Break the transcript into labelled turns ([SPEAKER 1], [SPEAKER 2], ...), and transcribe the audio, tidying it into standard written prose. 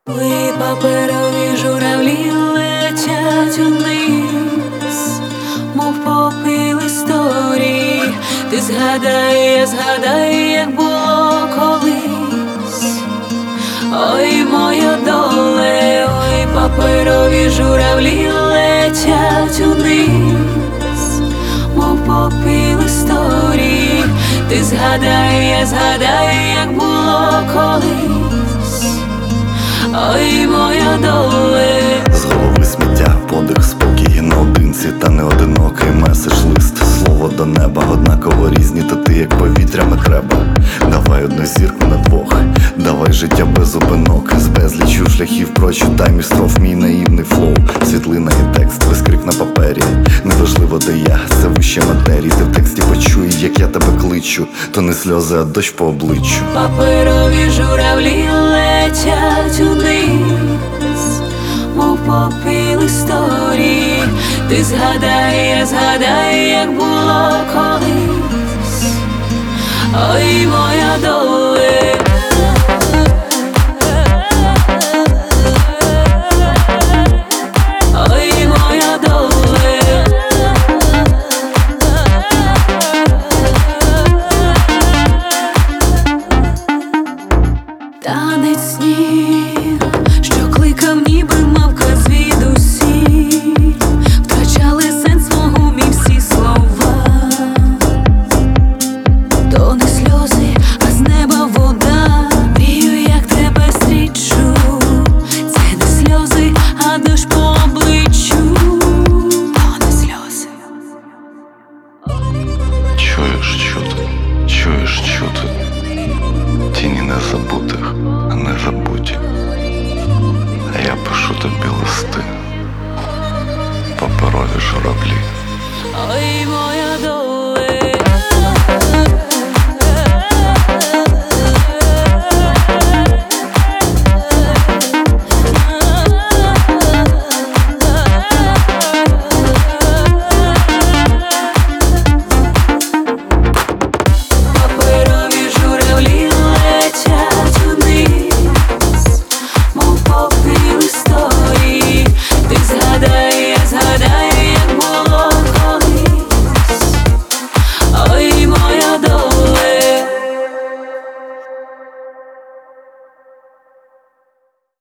[SPEAKER 1] Ой, паперові журавлі летять униз, мов попіл історії. Ти згадай, як було колись. Ой, моя доле, ой, паперові журавлі летять униз, мов попіл історії. Ти згадай, як було колись. Ой, моя доле.
[SPEAKER 2] З голови сміття, подих, спокій наодинці, та не одинокий меседж-лист. Слово до неба, однаково різні, та ти як повітрями треба. Давай одну зірку на двох, давай життя без зупинок. З безлічю шляхів прочитай між строф мій наївний флоу. Світлина і текст, вискрик на папері. Неважливо де я, це вище матерії. Ти в тексті почуй, як я тебе кличу. То не сльози, а дощ по обличчю.
[SPEAKER 1] Паперові журавлі летять униз, мов попіл історії. Ти згадай, як було колись. Ой, моя доле. Ой, моя доле. Танець снів, що кликав, ніби мавка звідусіль. Втрачали сенс в умі всі слова. То не сльози, а з неба вода. Мрію, як тебе зустрічу. Це не сльози, а дощ по обличчю. То не сльози.
[SPEAKER 2] Чуєш чути тіні незабутих, а не забуті. А я пишу тобі листи, паперові журавлі.
[SPEAKER 1] Ой, моя доля.